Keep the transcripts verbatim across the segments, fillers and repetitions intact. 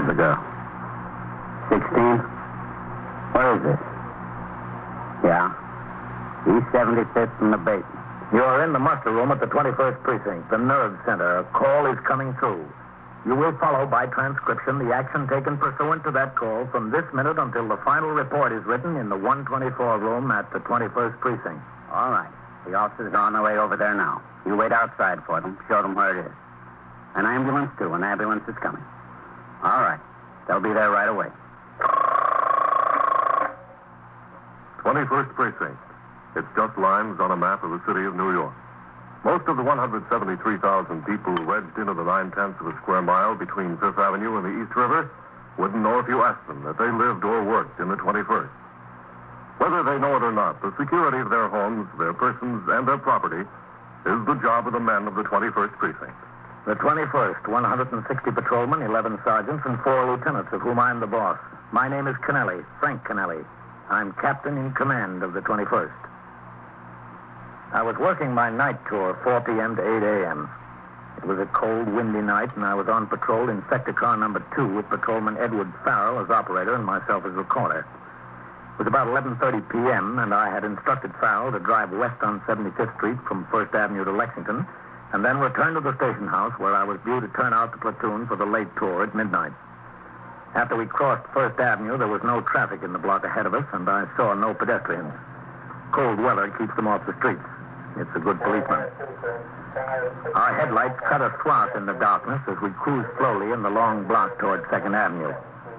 old's the girl? Sixteen? Where is this? Yeah. East seventy-fifth from the basement. You're in the muster room at the twenty-first Precinct, the nerve center. A call is coming through. You will follow by transcription the action taken pursuant to that call from this minute until the final report is written in the one twenty-four room at the twenty-first Precinct. All right. The officers are on their way over there now. You wait outside for them. Show them where it is. An ambulance, too. An ambulance is coming. All right. They'll be there right away. twenty-first Precinct. It's just lines on a map of the city of New York. Most of the one hundred seventy-three thousand people wedged into the nine-tenths of a square mile between Fifth Avenue and the East River wouldn't know if you asked them that they lived or worked in the twenty-first. Whether they know it or not, the security of their homes, their persons, and their property is the job of the men of the twenty-first Precinct. The twenty-first, one hundred sixty patrolmen, eleven sergeants, and four lieutenants, of whom I'm the boss. My name is Kennelly, Frank Kennelly. I'm captain in command of the twenty-first. I was working my night tour, four p.m. to eight a.m. It was a cold, windy night, and I was on patrol in sector car number two with Patrolman Edward Farrell as operator and myself as recorder. It was about eleven thirty p.m., and I had instructed Farrell to drive west on seventy-fifth Street from First Avenue to Lexington, and then return to the station house where I was due to turn out the platoon for the late tour at midnight. After we crossed First Avenue, there was no traffic in the block ahead of us, and I saw no pedestrians. Cold weather keeps them off the streets. It's a good policeman. Our headlights cut a swath in the darkness as we cruised slowly in the long block toward Second Avenue.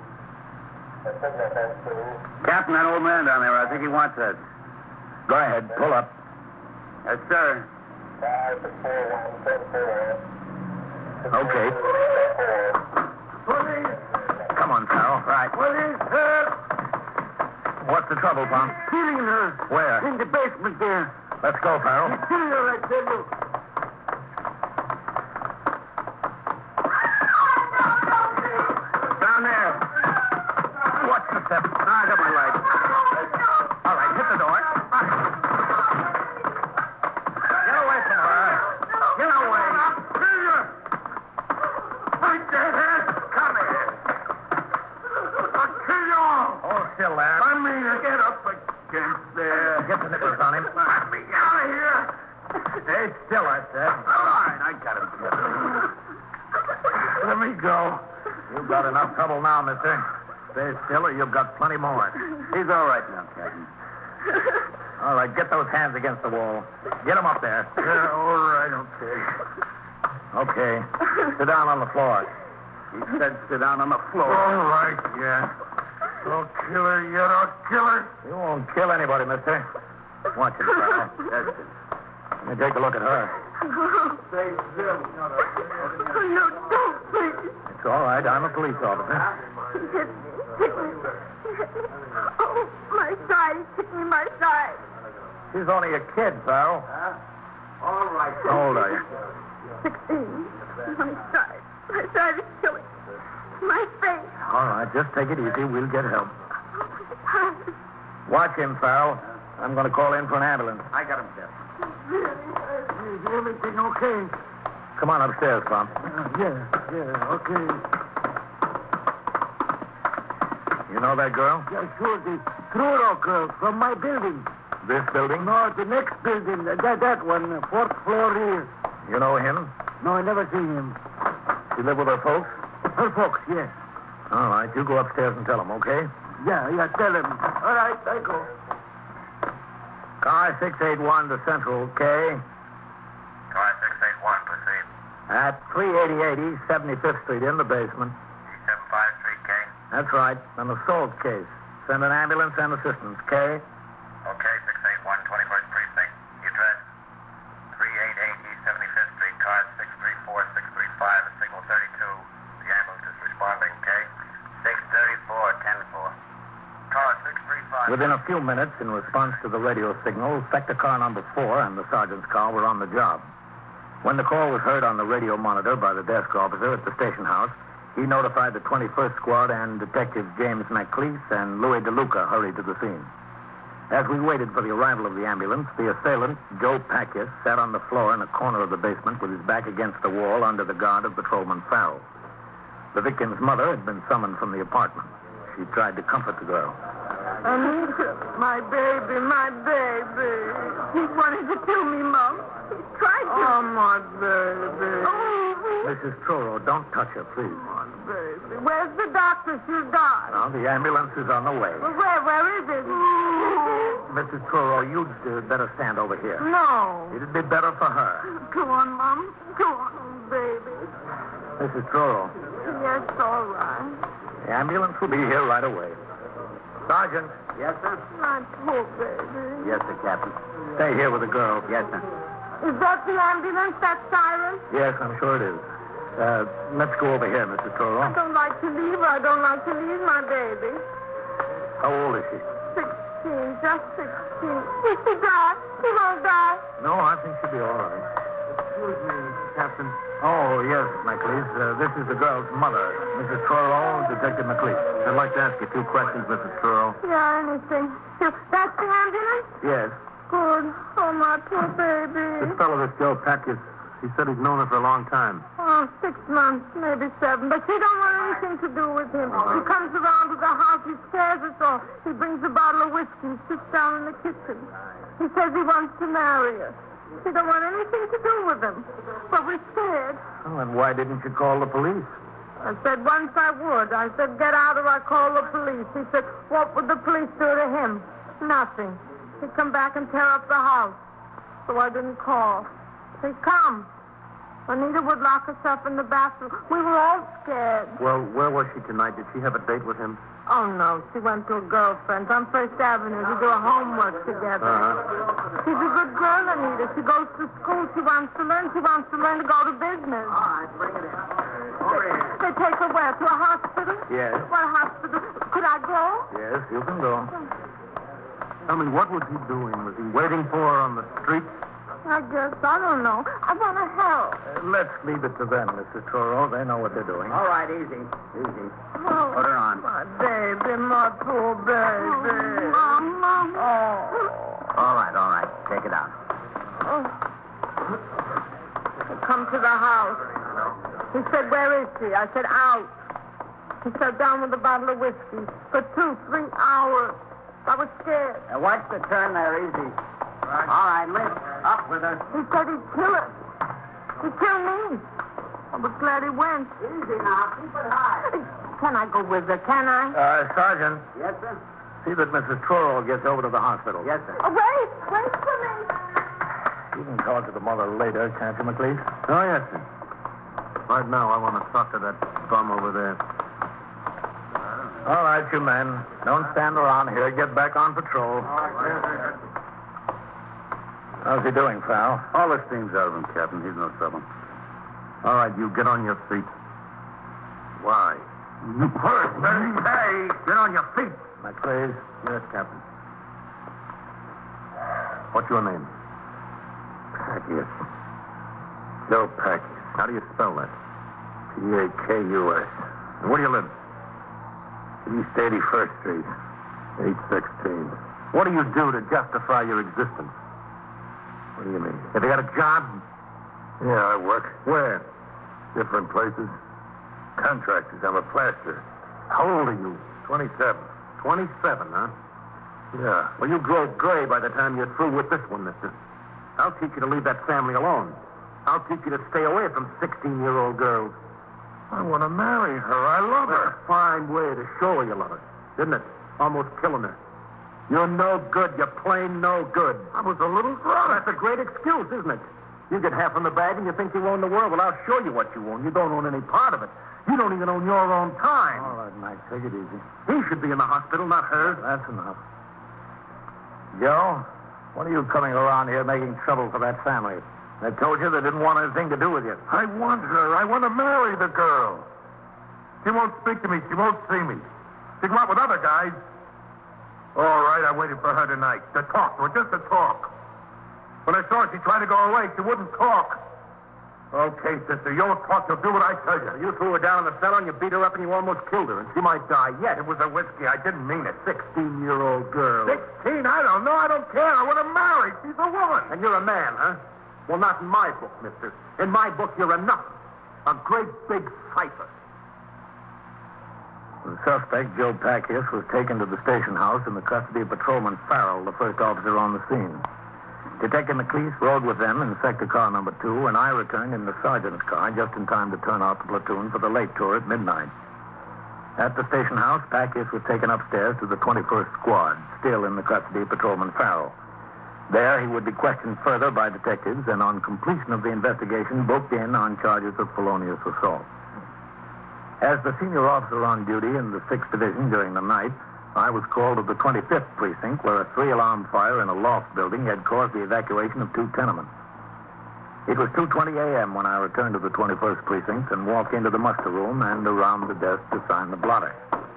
Captain, that old man down there, I think he wants us. Go ahead, pull up. Yes, sir. Okay. Come on, Farrell. Right. Police, sir. What's the trouble, Pom? Killing her. Where? In the basement there. Let's go, Farrell. Killing her, I tell you. Down there. Watch the step. I got my light. All right, hit the door. Get away from her. Get away. Kill her. Fight the head. Come here. I'll kill you all. Hold still there. I mean, I get up against there. Get the nippers on him. Let me out of here. Stay still, I said. All right, I got him. Let me go. You've got enough trouble now, mister. Stay still or you've got plenty more. He's all right now, Captain. All right, get those hands against the wall. Get them up there. Yeah, all right, okay. Okay. Sit down on the floor. He said sit down on the floor. All right, yeah. Don't kill her yet, I'll kill her. You won't kill anybody, mister. Watch it, Farrell. Yes, sir. Let me take a look at her. Stay still. Oh, no, don't, please. It's all right. I'm a police officer. Hit me, hit me. Oh, my side, hit me, my side. She's only a kid, Farrell. All right. How old are you? Sixteen. My side, my side is killing. My face. All right, just take it easy. We'll get help. Oh, Watch him, Farrell. I'm going to call in for an ambulance. I got him, sir. Is everything okay? Come on upstairs, Pom. Uh, yeah, yeah, okay. You know that girl? Yeah, sure, the Truro girl from my building. This building? No, the next building, uh, that, that one, uh, fourth floor here. You know him? No, I never seen him. She live with her folks? Her folks, yes. All right, you go upstairs and tell them, okay? Yeah, yeah, tell him. All right, I go. Car six eight one to Central, K. Car six eight one, proceed. At three eighty-eight East seventy-fifth Street in the basement. E seven five three K. That's right, an assault case. Send an ambulance and assistance, K. Okay, six eight one, twenty-first Precinct. The address? three eighty-eight East seventy-fifth Street, car six three four six three five, signal thirty-two. The ambulance is responding, K. six thirty-four, ten four. Car six three five. Within a few minutes, in response to the radio signal, sector car number four and the sergeant's car were on the job. When the call was heard on the radio monitor by the desk officer at the station house, he notified the twenty-first Squad and Detective James McLeese and Louis DeLuca hurried to the scene. As we waited for the arrival of the ambulance, the assailant, Joe Packias, sat on the floor in a corner of the basement with his back against the wall under the guard of Patrolman Farrell. The victim's mother had been summoned from the apartment. She tried to comfort the girl. Anita, my baby, my baby. He wanted to kill me, Mom. He tried to. Oh, my baby. Oh, Missus Truro, don't touch her, please. My baby. where's the doctor? She's gone. Now, the ambulance is on the way. Well, where, where is it? Missus Truro, you'd uh, better stand over here. No. It'd be better for her. Go on, Mom. Go on, baby. Missus Truro, Yes, all right. the ambulance will be here right away. Sergeant. Yes, sir? My poor baby. Yes, sir, Captain. Stay here with the girl. Yes, sir. Is that the ambulance, that siren? Yes, I'm sure it is. Uh, let's go over here, Missus I Truro. don't like to leave her. I don't like to leave my baby. How old is she? Sixteen, just sixteen. Will she die? She won't die. No, I think she'll be all right. Excuse me, Captain. Oh, yes, McLeese. Uh, this is the girl's mother, Missus Truro, Detective McLeese. I'd like to ask you two questions, Missus Truro. Yeah, anything. That's the ambulance? Yes. Good. Oh, my poor baby. This fellow, this Joe Patkus, he said he's known her for a long time. Oh, six months, maybe seven. But she don't want anything to do with him. He comes around to the house. He scares us all. He brings a bottle of whiskey and sits down in the kitchen. He says he wants to marry us. She don't want anything to do with him. But we're scared. Oh, and why didn't you call the police? I said once I would. I said, get out or I call the police. He said, what would the police do to him? Nothing. He'd come back and tear up the house. So I didn't call. He'd come. Anita would lock herself in the bathroom. We were all scared. Well, where was she tonight? Did she have a date with him? Oh, no. She went to a girlfriend's on First Avenue. We do our homework together. Uh-huh. She's a good girl, Anita. She goes to school. She wants to learn. She wants to learn to go to business. All right, bring it in. Over here. They take her where? To a hospital? Yes. What hospital? Could I go? Yes, you can go. Tell me, what was he doing? Was he waiting for her on the street? I guess. I don't know. I want to help. Uh, let's leave it to them, Missus Truro. They know what they're doing. All right, easy. Easy. Oh, Put her on. my baby, my poor baby. Mama. Oh. All right, all right. Take it out. Oh. I come to the house. He said, where is she? I said, out. He sat down with a bottle of whiskey for two, three hours. I was scared. Now, watch the turn there, easy. All right, lift. Up with her. He said he'd kill her. He'd kill me. I was glad he went. Easy now. Keep it high. Can I go with her? Can I? Uh, Sergeant, Yes, sir? see that Missus Truro gets over to the hospital. Yes, sir. Oh, wait. Wait for me. You can talk to the mother later, can't you, McLeese? Oh, yes, sir. Right now, I want to talk to that bum over there. All right, you men. Don't stand around here. Get back on patrol. How's he doing, Frau? All the steam's out of him, Captain. He's no trouble. All right, you get on your feet. Why? You first, hey! Get on your feet! McLeese? Yes, Captain. What's your name? Patkus. Joe Patkus. How do you spell that? P A K U S. And where do you live? East eighty-first Street. eight sixteen. What do you do to justify your existence? What do you mean? Have you got a job? Yeah, I work. Where? Different places. Contractors. I'm a plasterer. How old are you? twenty-seven. twenty-seven, huh? Yeah. Well, you grow gray by the time you're through with this one, mister. I'll teach you to leave that family alone. I'll teach you to stay away from sixteen-year-old girls. I want to marry her. I love What a her. fine way to show her you love her, isn't it? Almost killing her. You're no good. You're plain no good. I was a little Well, drunk. that's a great excuse, isn't it? You get half in the bag and you think you own the world. Well, I'll show you what you own. You don't own any part of it. You don't even own your own time. All right, Mike. Take it easy. He should be in the hospital, not her. That's enough. Joe, what are you coming around here making trouble for that family? They told you they didn't want anything to do with you. I want her. I want to marry the girl. She won't speak to me. She won't see me. She go out with other guys. All right, I waited for her tonight. To talk to her, just to talk. When I saw her, she tried to go away. She wouldn't talk. Okay, sister, you won't talk. You'll do what I tell you. You threw her down in the cellar and you beat her up and you almost killed her. And she might die yet. It was a whiskey. I didn't mean it. Sixteen-year-old girl. Sixteen? I don't know. I don't care. I want to marry. She's a woman. And you're a man, huh? Well, not in my book, mister. In my book, you're a nothing. A great big cipher. The suspect, Joe Packius, was taken to the station house in the custody of Patrolman Farrell, the first officer on the scene. Detective McLeese rode with them in sector car number two, and I returned in the sergeant's car just in time to turn off the platoon for the late tour at midnight. At the station house, Packius was taken upstairs to the twenty-first Squad, still in the custody of Patrolman Farrell. There, he would be questioned further by detectives, and on completion of the investigation, booked in on charges of felonious assault. As the senior officer on duty in the sixth Division during the night, I was called to the twenty-fifth Precinct, where a three-alarm fire in a loft building had caused the evacuation of two tenements. It was two twenty a.m. when I returned to the twenty-first Precinct and walked into the muster room and around the desk to sign the blotter.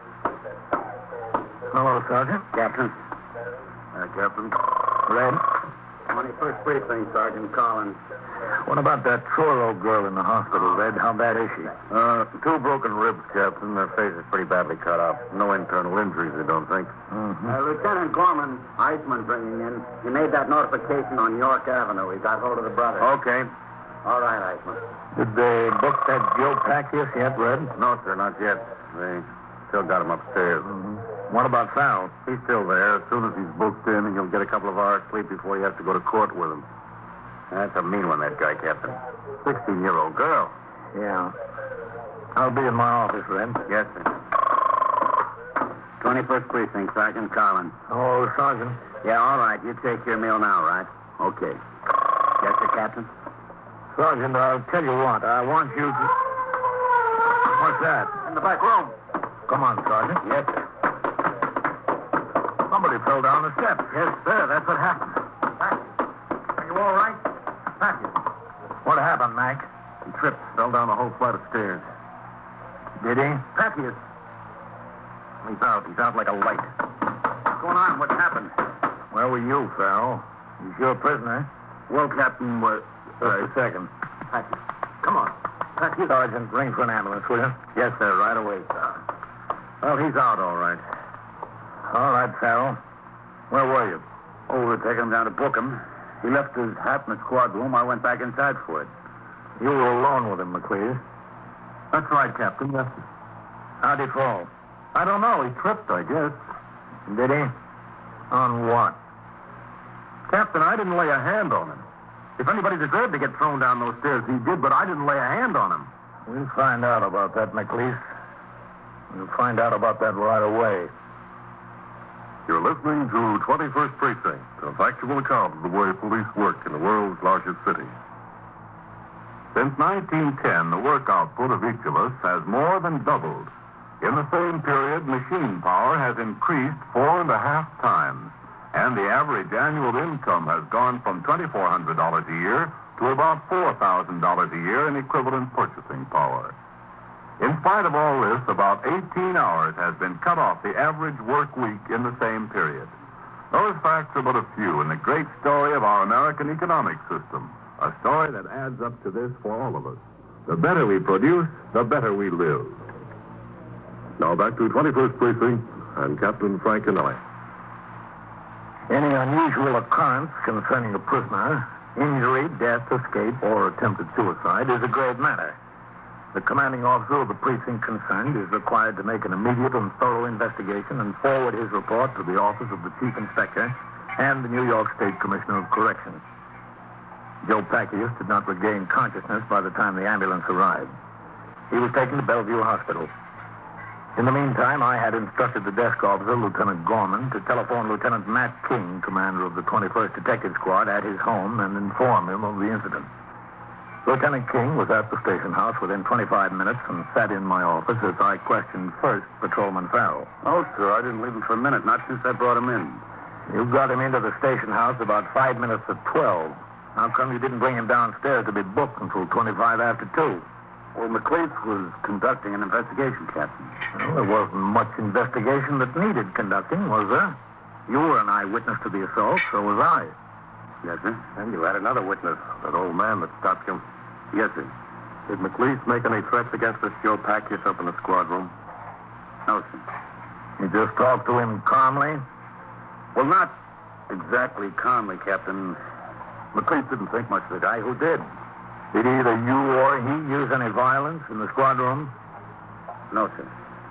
Hello, Sergeant. Captain. Uh, Captain. Red. twenty-first Precinct, Sergeant Collins. What about that Truro girl in the hospital, Red? How bad is she? Uh, two broken ribs, Captain. Their face is pretty badly cut up. No internal injuries, I don't think. Mm-hmm. Uh, Lieutenant Gorman, Iceman bringing in. He made that notification on York Avenue. He got hold of the brother. Okay. All right, Iceman. Did they book that Joe Packius yet, Red? No, sir, not yet. They still got him upstairs. Mm-hmm. What about Farrell? He's still there. As soon as he's booked in, he'll get a couple of hours sleep before he has to go to court with him. That's a mean one, that guy, Captain. sixteen-year-old girl. Yeah. I'll be in my office, Red. Yes, sir. twenty-first Precinct, Sergeant Collins. Oh, Sergeant. Yeah, all right. You take your meal now, right? Okay. Yes, sir, Captain? Sergeant, I'll tell you what. I want you to... What's that? In the back room. Come on, Sergeant. Yes, sir. Somebody fell down the steps. Yes, sir. That's what happened. Are you all right? Packius. What happened, Mac? He tripped, fell down the whole flight of stairs. Did he? Packius. He's out. He's out like a light. What's going on? What happened? Where were you, Farrell? He's your prisoner. Well, Captain, what... Just a second. Packius. Come on. Packius. Sergeant, ring for an ambulance, will you? Yes, sir. Right away, sir. Well, he's out, all right. All right, Farrell. Where were you? Oh, we're taking him down to book him. He left his hat in the squad room. I went back inside for it. You were alone with him, McLeese. That's right, Captain. Yes, sir. How'd he fall? I don't know. He tripped, I guess. Did he? On what? Captain, I didn't lay a hand on him. If anybody deserved to get thrown down those stairs, he did, but I didn't lay a hand on him. We'll find out about that, McLeese. We'll find out about that right away. You're listening to twenty-first Precinct, a factual account of the way police work in the world's largest city. Since nineteen ten, the work output of each of us has more than doubled. In the same period, machine power has increased four and a half times, and the average annual income has gone from twenty-four hundred dollars a year to about four thousand dollars a year in equivalent purchasing power. In spite of all this, about eighteen hours has been cut off the average work week in the same period. Those facts are but a few in the great story of our American economic system, a story that adds up to this for all of us. The better we produce, the better we live. Now back to twenty-first Precinct and Captain Frank Kennelly. Any unusual occurrence concerning a prisoner, injury, death, escape, or attempted suicide is a grave matter. The commanding officer of the precinct concerned is required to make an immediate and thorough investigation and forward his report to the office of the chief inspector and the New York State Commissioner of Corrections. Joe Packius did not regain consciousness by the time the ambulance arrived. He was taken to Bellevue Hospital. In the meantime, I had instructed the desk officer, Lieutenant Gorman, to telephone Lieutenant Matt King, commander of the twenty-first Detective Squad, at his home and inform him of the incident. Lieutenant King was at the station house within twenty-five minutes and sat in my office as I questioned first Patrolman Farrell. Oh, sir, I didn't leave him for a minute, not since I brought him in. You got him into the station house about five minutes to twelve. How come you didn't bring him downstairs to be booked until twenty-five after two? Well, McLeese was conducting an investigation, Captain. Well, there wasn't much investigation that needed conducting, was there? You were an eyewitness to the assault, so was I. Yes, sir. And you had another witness, that old man that stopped you. Yes, sir. Did McLeese make any threats against this Joe Packius up in the squad room? No, sir. You just talked to him calmly? Well, not exactly calmly, Captain. McLeese didn't think much of the guy. Who did? Did either you or he use any violence in the squad room? No, sir.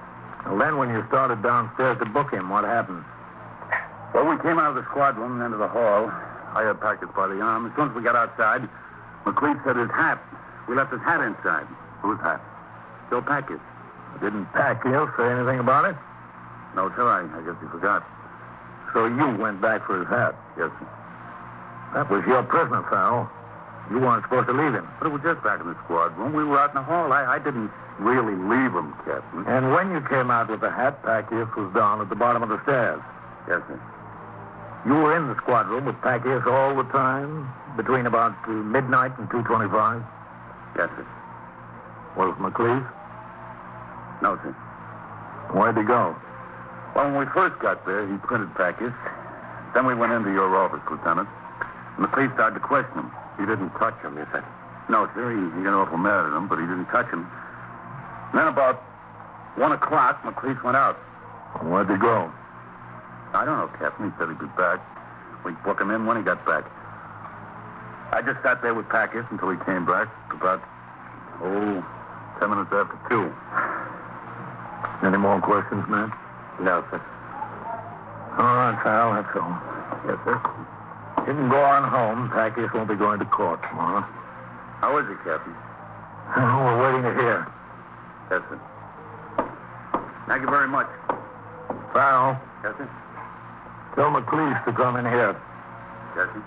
Well, then when you started downstairs to book him, what happened? Well, we came out of the squad room and into the hall. I had Packus by the arm. As soon as we got outside, McLeod said his hat. We left his hat inside. Whose hat? Joe Packus. Didn't Pacquiao say anything about it? No, sir, I, I guess he forgot. So you went back for his hat. Yes, sir. That was your prisoner, Farrell. You weren't supposed to leave him. But it was just back in the squad room. We were out in the hall. I, I didn't really leave him, Captain. And when you came out with the hat, Pacquiao was down at the bottom of the stairs. Yes, sir. You were in the squad room with Pacquiao all the time, between about uh, midnight and two twenty-five? Yes, sir. Was McLeod? No, sir. Where'd he go? Well, when we first got there, he printed Packus. Then we went into your office, Lieutenant. McLeod started to question him. He didn't touch him, you said. No, sir, he, he got awful mad at him, but he didn't touch him. And then about one o'clock, McLeod went out. Where'd he go? I don't know, Captain. He said he'd be back. We'd book him in when he got back. I just sat there with Packus until he came back about, oh, ten minutes after two. Any more questions, man? No, sir. All right, Farrell, that's all. Yes, sir. You can go on home. Pacquiao won't be going to court tomorrow. How is he, Captain? Oh, we're waiting to hear. Yes, sir. Thank you very much. Farrell, Yes, sir. tell McLeod to come in here. Yes, sir.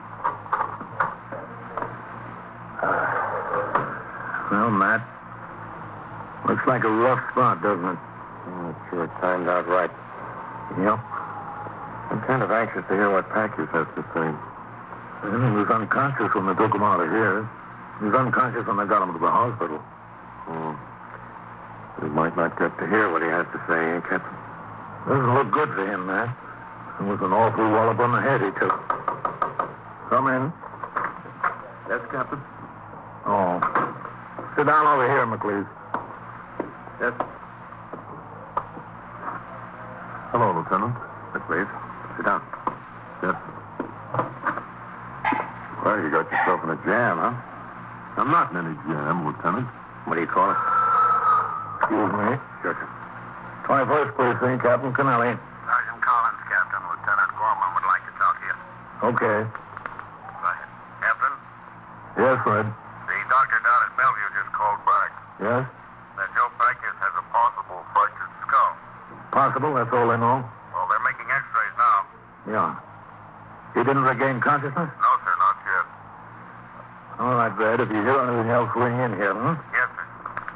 Well, Matt, looks like a rough spot, doesn't it? Oh, it sure timed out right. Yep. I'm kind of anxious to hear what Packus has to say. Well, he was unconscious when they took him out of here. He was unconscious when they got him to the hospital. Oh. We might not get to hear what he has to say, eh, Captain? Doesn't look good for him, Matt. It was an awful wallop on the head he took. Come in. Yes, Captain? Oh. Sit down over here, McLeod. Yes. Hello, Lieutenant. McLeod, sit down. Yes. Well, you got yourself in a jam, huh? I'm not in any jam, Lieutenant. What do you call it? Excuse me. Sure, sir. twenty-first Precinct, Captain Kennelly. Sergeant Collins, Captain. Lieutenant Gorman would like to talk to you. Okay. Go ahead. Captain, Yes, Fred. the doctor down at Bellevue just called back. Yes? That Joe Packus has a possible fractured skull. Possible, that's all they know. Well, they're making x-rays now. Yeah. He didn't regain consciousness? No, sir, not yet. All right, Fred. If you hear anything else, ring in here, hmm? Yes, sir.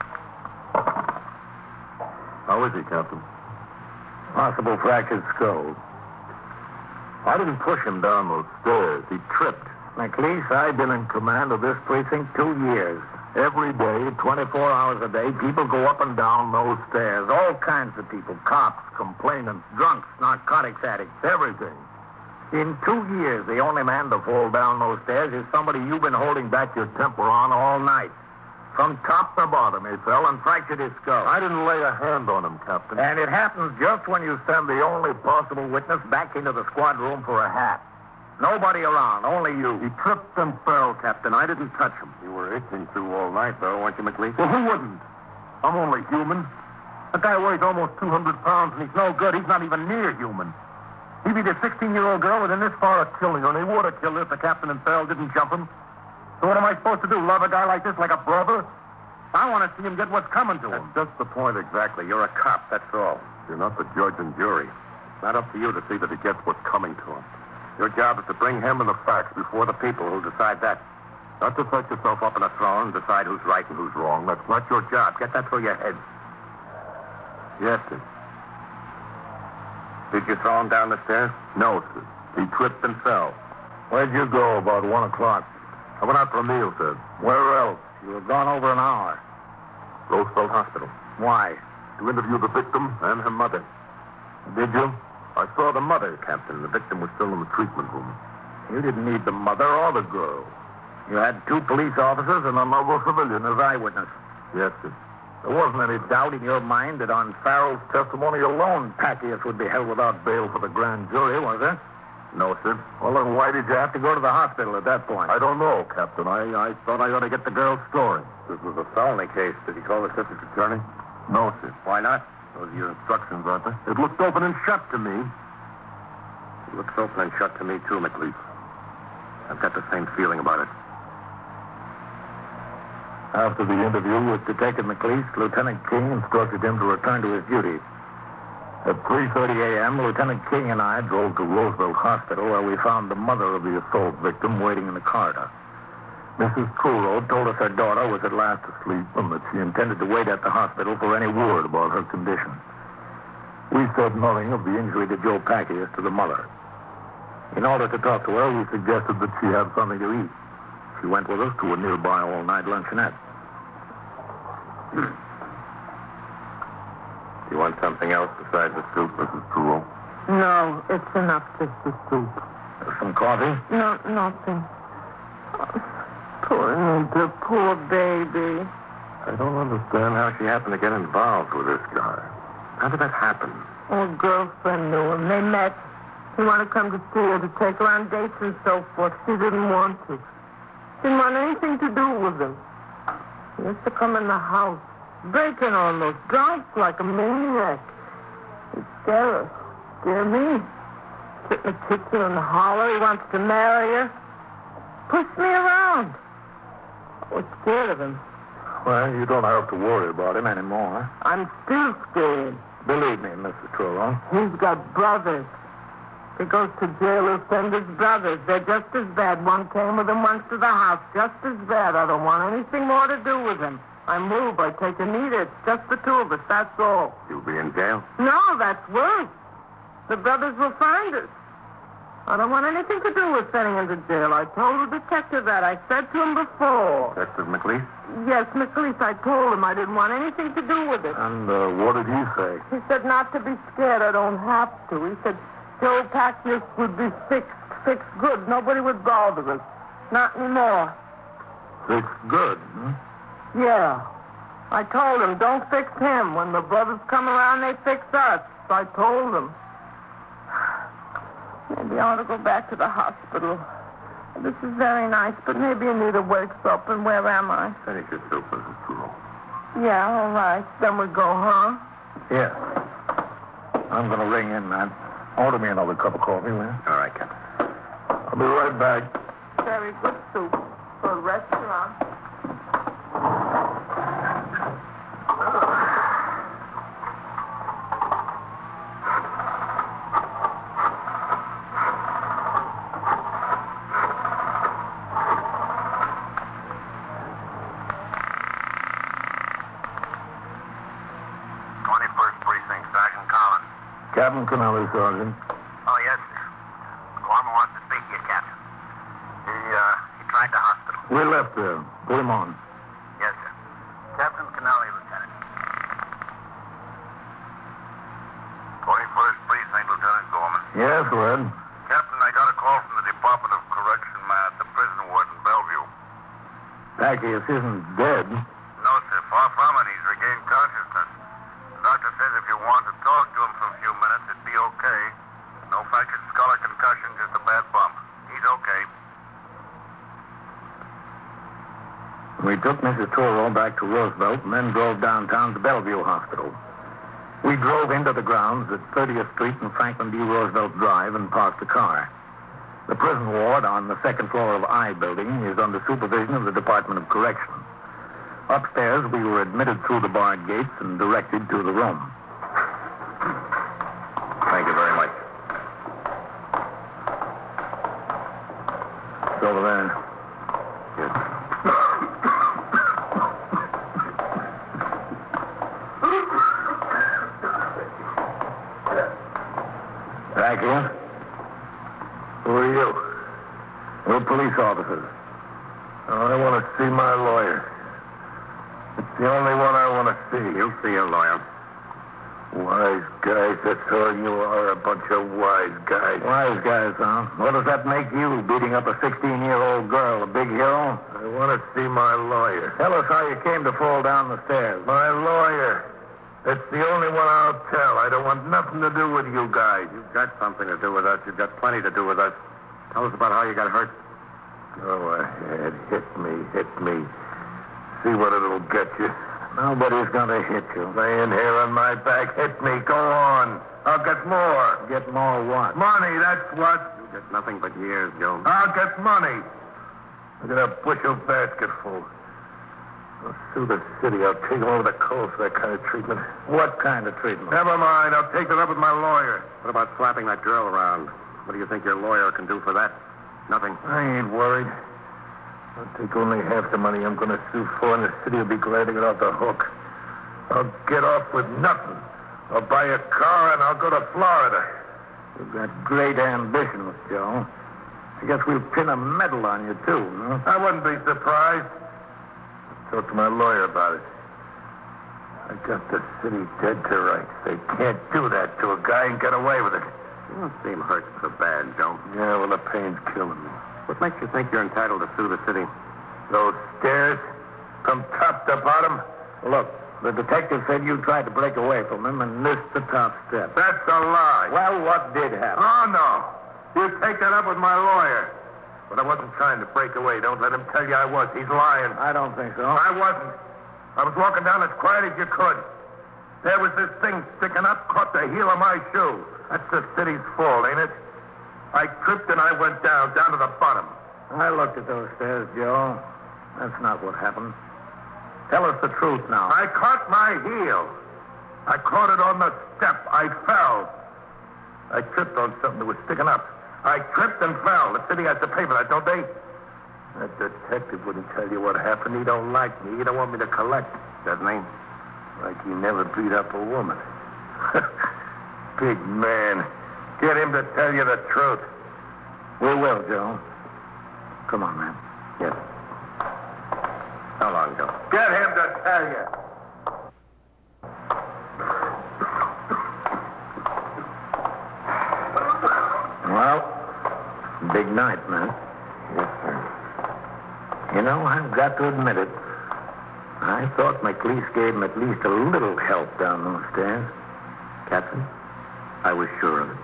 How is he, Captain? Possible fractured skull. I didn't push him down those stairs. He tripped. McLeese, I've been in command of this precinct two years. Every day, twenty-four hours a day, people go up and down those stairs. All kinds of people. Cops, complainants, drunks, narcotics addicts, everything. In two years, the only man to fall down those stairs is somebody you've been holding back your temper on all night. From top to bottom, he fell and fractured his skull. I didn't lay a hand on him, Captain. And it happens just when you send the only possible witness back into the squad room for a hat. Nobody around, only you. He tripped and fell, Captain. I didn't touch him. You were itching through all night, though, weren't you, McLeod? Well, who wouldn't? I'm only human. A guy weighs almost two hundred pounds, and he's no good. He's not even near human. He beat a sixteen-year-old girl within this far of killing her, and he would have killed her if the captain and Farrell didn't jump him. So what am I supposed to do, love a guy like this like a brother? I want to see him get what's coming to him. That's just the point exactly. You're a cop, that's all. You're not the judge and jury. It's not up to you to see that he gets what's coming to him. Your job is to bring him and the facts before the people who'll decide that. Not to set yourself up in a throne and decide who's right and who's wrong. That's not your job. Get that through your head. Yes, sir. Did you throw him down the stairs? No, sir. He tripped and fell. Where'd you go about one o'clock? I went out for a meal, sir. Where else? You were gone over an hour. Roosevelt Hospital. Why? To interview the victim and her mother. Did you? I saw the mother, Captain. The victim was still in the treatment room. You didn't need the mother or the girl. You had two police officers and another civilian as eyewitness. Yes, sir. There wasn't any doubt in your mind that on Farrell's testimony alone, Pacquiao would be held without bail for the grand jury, was there? No, sir. Well, then why did you have to go to the hospital at that point? I don't know, Captain. I, I thought I ought to get the girl's story. This was a felony case. Did he call the district attorney? No, sir. Why not? Those are your instructions, aren't they? It looked open and shut to me. It looks open and shut to me, too, McLeese. I've got the same feeling about it. After the interview with Detective McLeese, Lieutenant King instructed him to return to his duty. At three thirty a.m., Lieutenant King and I drove to Roosevelt Hospital, where we found the mother of the assault victim waiting in the corridor. Missus Truro told us her daughter was at last asleep and that she intended to wait at the hospital for any word about her condition. We said nothing of the injury to Joe Packius to the mother. In order to talk to her, we suggested that she have something to eat. She went with us to a nearby all-night luncheonette. You want something else besides the soup, Missus Truro? No, it's enough, just the soup. Some coffee? No, nothing. Oh, poor Nita, poor baby. I don't understand how she happened to get involved with this guy. How did that happen? Oh, girlfriend knew him. They met. He wanted to come to see her, to take her on dates and so forth. She didn't want to. Didn't want anything to do with him. He used to come in the house, breaking on those drunk like a maniac. He'd scare her, scare me. Sit in the kitchen and holler. He wants to marry her. Push me around. I was scared of him. Well, you don't have to worry about him anymore. I'm still scared. Believe me, Missus Truro. He's got brothers. If he goes to jail, he'll send his brothers. They're just as bad. One came with him once to the house. Just as bad. I don't want anything more to do with him. I move. I take Anita. It's just the two of us. That's all. You'll be in jail? No, that's worse. The brothers will find us. I don't want anything to do with sending him to jail. I told the detective that. I said to him before. Detective McLeese? Yes, McLeese. I told him I didn't want anything to do with it. And uh, what did he say? He said not to be scared. I don't have to. He said Joe Packius would be fixed, fixed good. Nobody would bother us. Not anymore. Fixed good, hmm? Yeah. I told him, don't fix him. When the brothers come around, they fix us. So I told him. Maybe I ought to go back to the hospital. This is very nice, but maybe Anita wakes up, and where am I? Finish your soup, Missus Truro. Yeah, all right. Then we go, huh? Yes. I'm going to ring in, man. Order me another cup of coffee, will you? All right, Captain. I'll be right back. Very good soup for a restaurant. Captain Kennelly, Sergeant. Oh, yes, sir. Corman wants to speak to you, Captain. He, uh, he tried the hospital. We left there. Put him on. Yes, sir. Captain Kennelly, Lieutenant. twenty-first Precinct, Lieutenant Gorman. Yes, Red. Captain, I got a call from the Department of Correction man at the prison ward in Bellevue. Packius isn't dead. No, sir. Far from it. He's regained consciousness. The doctor says if you want to talk to him for a few minutes, it'd be okay. No fractured skull or concussion, just a bad bump. He's okay. We took Missus Truro back to Roosevelt and then drove downtown to Bellevue Hospital. We drove into the grounds at thirtieth Street and Franklin D. Roosevelt Drive and parked the car. The prison ward on the second floor of I Building is under supervision of the Department of Correction. Upstairs, we were admitted through the barred gates and directed to the room. Thank you very much. It's over there. Yes. Back here? Who are you? We're police officers. Oh, I want to see my lawyer. It's the only one I want to see. You'll see your lawyer. Wise guys, that's all you are, a bunch of wise guys. Wise guys, huh? What does that make you, beating up a sixteen-year-old girl, a big hero? I want to see my lawyer. Tell us how you came to fall down the stairs. My lawyer. That's the only one I'll tell. I don't want nothing to do with you guys. You've got something to do with us. You've got plenty to do with us. Tell us about how you got hurt. Go ahead. Hit me. Hit me. See what it'll get you. Nobody's gonna hit you. Laying here on my back, hit me. Go on. I'll get more. Get more what? Money, that's what. You get nothing but years, Joe. I'll get money. Look at a bushel basket full. I'll sue the city. I'll take them over the coals for that kind of treatment. What kind of treatment? Never mind. I'll take it up with my lawyer. What about slapping that girl around? What do you think your lawyer can do for that? Nothing. I ain't worried. I'll take only half the money I'm going to sue for, and the city will be glad to get off the hook. I'll get off with nothing. I'll buy a car, and I'll go to Florida. You've got great ambitions, Joe. I guess we'll pin a medal on you, too, huh? I wouldn't be surprised. I'll talk to my lawyer about it. I got the city dead to rights. They can't do that to a guy and get away with it. You don't seem hurt so bad, Joe. Yeah, well, the pain's killing me. What makes you think you're entitled to sue the city? Those stairs, from top to bottom. Look, the detective said you tried to break away from him and missed the top step. That's a lie. Well, what did happen? Oh, no. You take that up with my lawyer. But I wasn't trying to break away. Don't let him tell you I was. He's lying. I don't think so. I wasn't. I was walking down as quiet as you could. There was this thing sticking up, caught the heel of my shoe. That's the city's fault, ain't it? I tripped and I went down, down to the bottom. I looked at those stairs, Joe. That's not what happened. Tell us the truth now. I caught my heel. I caught it on the step. I fell. I tripped on something that was sticking up. I tripped and fell. The city has to pay for that, don't they? That detective wouldn't tell you what happened. He don't like me. He don't want me to collect. Doesn't he? Like he never beat up a woman. Big man. Get him to tell you the truth. We will, Joe. Come on, man. Yes. So long, Joe. Get him to tell you. Well, big night, man. Yes, sir. You know, I've got to admit it. I thought McLeese gave him at least a little help down those stairs. Captain, I was sure of it.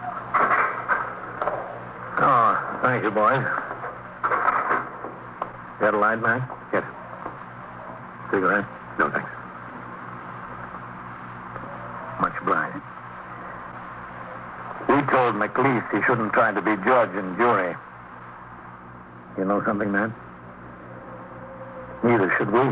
Oh, thank you, boys. Got a light, Mac? Yes. Cigarette? No, thanks. Much obliged. We told McLeese he shouldn't try to be judge and jury. You know something, man? Neither should we.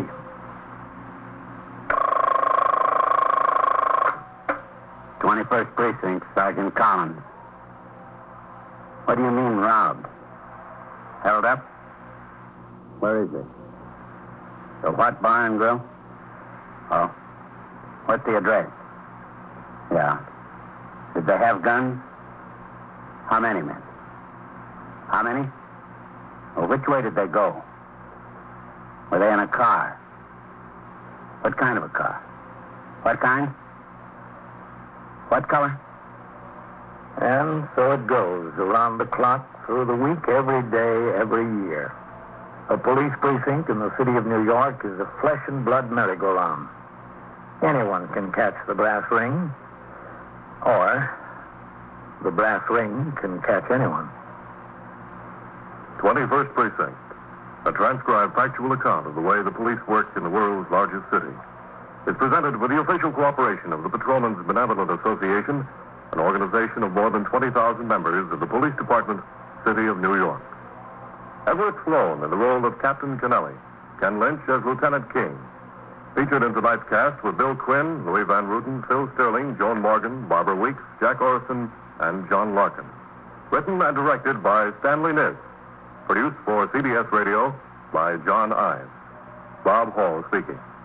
twenty-first Precinct, Sergeant Collins. What do you mean, robbed? Held up? Where is it? The what bar and grill? Oh. What's the address? Yeah. Did they have guns? How many men? How many? Well, which way did they go? Were they in a car? What kind of a car? What kind? What color? And so it goes, around the clock, through the week, every day, every year. A police precinct in the city of New York is a flesh and blood merry-go-round. Anyone can catch the brass ring, or the brass ring can catch anyone. twenty-first Precinct, a transcribed factual account of the way the police work in the world's largest city, is presented with the official cooperation of the Patrolmen's Benevolent Association, an organization of more than twenty thousand members of the Police Department, City of New York. Everett Sloan in the role of Captain Kennelly, Ken Lynch as Lieutenant King. Featured in tonight's cast were Bill Quinn, Louis Van Ruten, Phil Sterling, Joan Morgan, Barbara Weeks, Jack Orison, and John Larkin. Written and directed by Stanley Niss. Produced for C B S Radio by John Ives. Bob Hall speaking.